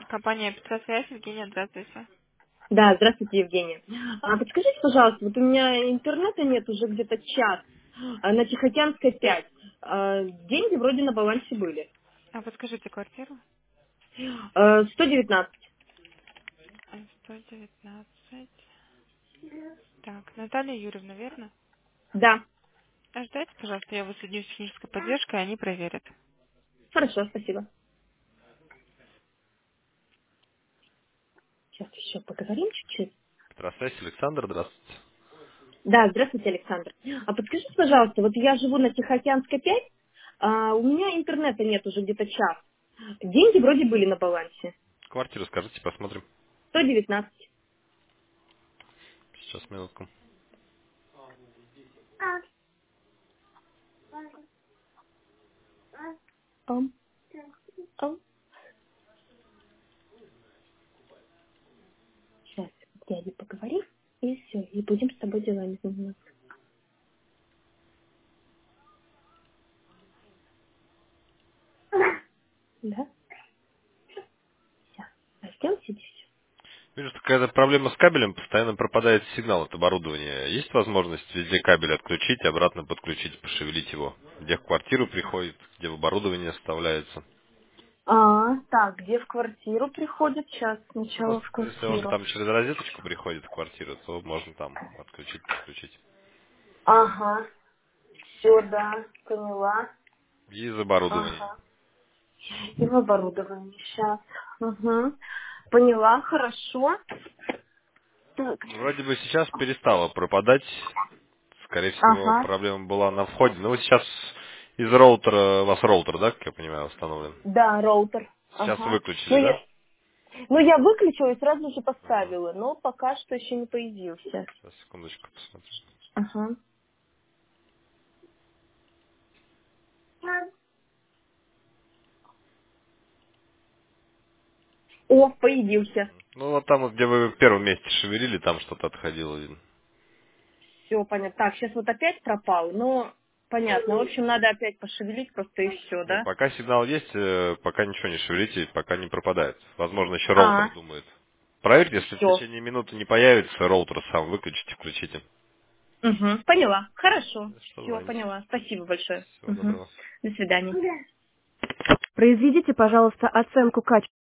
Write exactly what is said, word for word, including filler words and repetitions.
Компания Петросвязь, Евгения, здравствуйте. Да, здравствуйте, Евгения. А, подскажите, пожалуйста, вот у меня интернета нет уже где-то час, а, на Тихоокеанской пять. А, деньги вроде на балансе были. А подскажите квартиру? А, сто девятнадцать. сто девятнадцать. Так, Наталья Юрьевна, верно? Да, А ждайте, пожалуйста, я вас соединю с технической поддержкой, они проверят. хорошо, спасибо. Сейчас еще поговорим чуть-чуть. Здравствуйте, Александр, здравствуйте. Да, здравствуйте, Александр. А подскажите, пожалуйста, вот я живу на Тихоокеанской пять, а у меня интернета нет уже где-то час. Деньги вроде были на балансе. Квартиру скажите, посмотрим. сто девятнадцать. Сейчас, минутку. Ам, ам. Сейчас, дядя, поговорим, и все, и будем с тобой делами заниматься. Да? Все. Растем сидишь? Вижу, что какая-то проблема с кабелем, постоянно пропадает сигнал от оборудования. Есть возможность везде кабель отключить, обратно подключить, пошевелить его? Где в квартиру приходит, где в оборудование вставляется? А, так, где в квартиру приходит? Сейчас Ну, вот, сначала в если он квартиру. там через розеточку приходит в квартиру, то можно там отключить, подключить. Ага, все, да, поняла. И из оборудования. Ага. И в оборудовании сейчас. Угу. Поняла, хорошо. Так. Вроде бы сейчас перестало пропадать. Скорее всего, Ага, проблема была на входе. Ну, вот сейчас из роутера, у вас роутер, да, как я понимаю, установлен? да, роутер. Сейчас Ага. Ну выключили, да? я, ну, я выключила и сразу же Ага. поставила, но пока что еще не появился. Сейчас, секундочку, посмотрю. Ага. О, появился. Ну, вот там, вот, где вы в первом месте шевелили, там что-то отходило, видно. Все, понятно. Так, сейчас вот опять пропал, но понятно. В общем, надо опять пошевелить просто и все, Не, да? пока сигнал есть, э, пока ничего не шевелите, пока не пропадает. Возможно, еще роутер А, думает. Проверьте, если в все. течение минуты не появится, роутер сам выключите, включите. Угу, поняла. Хорошо. Что Все, звоните? поняла. Спасибо большое. Всего Угу. доброго. До свидания. Произведите, пожалуйста, оценку качества.